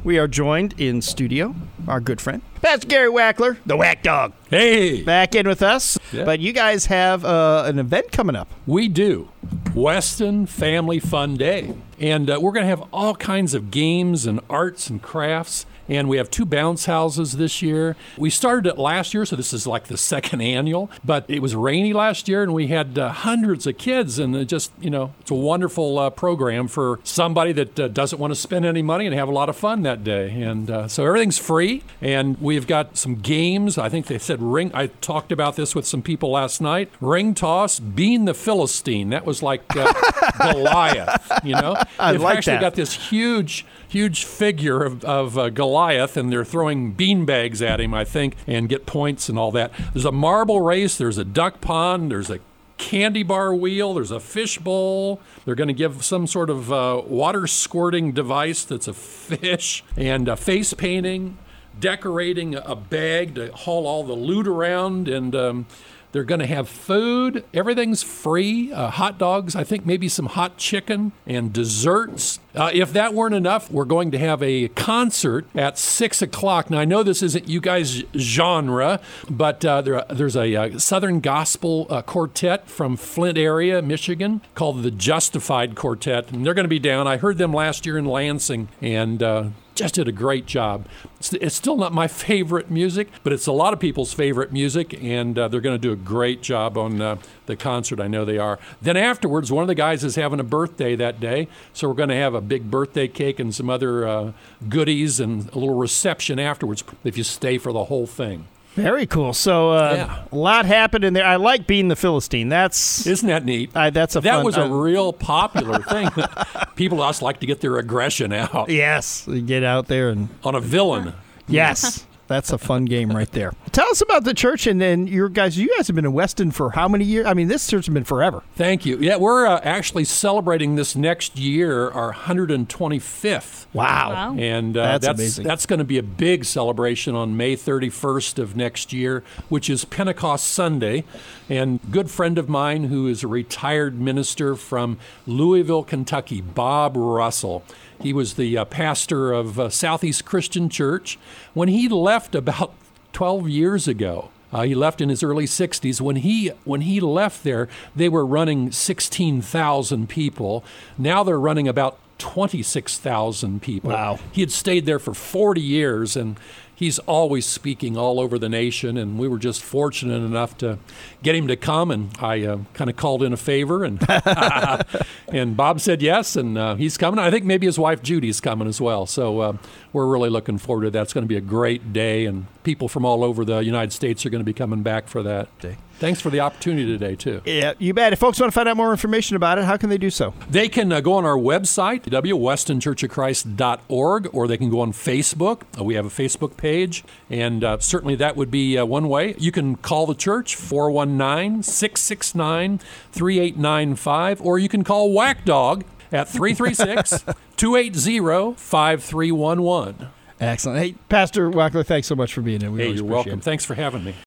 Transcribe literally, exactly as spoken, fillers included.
We are joined in studio, our good friend, Pastor Gary Wackler, the Whack Dog. Hey! Back in with us. Yeah. But you guys have uh, an event coming up. We do. Weston Family Fun Day. And uh, we're going to have all kinds of games and arts and crafts. And we have two bounce houses this year. We started it last year, so this is like the second annual. But it was rainy last year, and we had uh, hundreds of kids. And it just, you know, it's a wonderful uh, program for somebody that uh, doesn't want to spend any money and have a lot of fun that day. And uh, so everything's free. And we've got some games. I think they said ring. I talked about this with some people last night. Ring toss, being the Philistine. That was like uh, Goliath, you know? I They've like actually that. got this huge, huge figure of, of uh, Goliath, and they're throwing beanbags at him, I think, and get points and all that. There's a marble race. There's a duck pond. There's a candy bar wheel. There's a fish bowl. They're going to give some sort of uh, water squirting device that's a fish, and uh, face painting, decorating a bag to haul all the loot around, and um, they're going to have food. Everything's free. Uh, hot dogs, I think maybe some hot chicken and desserts. Uh, if that weren't enough, we're going to have a concert at six o'clock. Now, I know this isn't you guys' genre, but uh, there, there's a uh, Southern Gospel uh, quartet from Flint area, Michigan, called the Justified Quartet. And they're going to be down. I heard them last year in Lansing, and uh, just did a great job. It's, it's still not my favorite music, but it's a lot of people's favorite music, and uh, they're going to do a great job on uh, the concert. I know they are. Then afterwards, one of the guys is having a birthday that day, so we're going to have a big birthday cake and some other uh, goodies and a little reception afterwards if you stay for the whole thing. Very cool. So uh, Yeah. a lot happened in there. I like being the Philistine. That's Isn't that neat? I, that's a that fun. was a uh, real popular thing. People just like to get their aggression out yes. You get out there and on a villain. yes. That's a fun game right there. Tell us about the church and then your guys. You guys have been in Weston for how many years? I mean, this church has been forever. Thank you. Yeah, we're uh, actually celebrating this next year our one hundred twenty-fifth. Wow. Wow. And uh, That's that's amazing. that's going to be a big celebration on May thirty-first of next year, which is Pentecost Sunday. And a good friend of mine who is a retired minister from Louisville, Kentucky, Bob Russell. He was the uh, pastor of uh, Southeast Christian Church. When he left about twelve years ago, uh, he left in his early sixties. When he when he left there, they were running sixteen thousand people. Now they're running about twenty-six thousand people. Wow. He had stayed there for forty years, and he's always speaking all over the nation, and we were just fortunate enough to get him to come, and I uh, kind of called in a favor, and and Bob said yes, and uh, he's coming. I think maybe his wife Judy's coming as well, so uh, we're really looking forward to that. It's going to be a great day, and people from all over the United States are going to be coming back for that day. Thanks for the opportunity today, too. Yeah, you bet. If folks want to find out more information about it, how can they do so? They can uh, go on our website, w weston church of christ dot org, or they can go on Facebook. Uh, we have a Facebook page, and uh, certainly that would be uh, one way. You can call the church, four one nine, six six nine, three eight nine five, or you can call Whack Dog at three three six, two eight zero, five three one one. Excellent. Hey, Pastor Wackler, thanks so much for being here. We Hey, always you're appreciate welcome. it. Thanks for having me.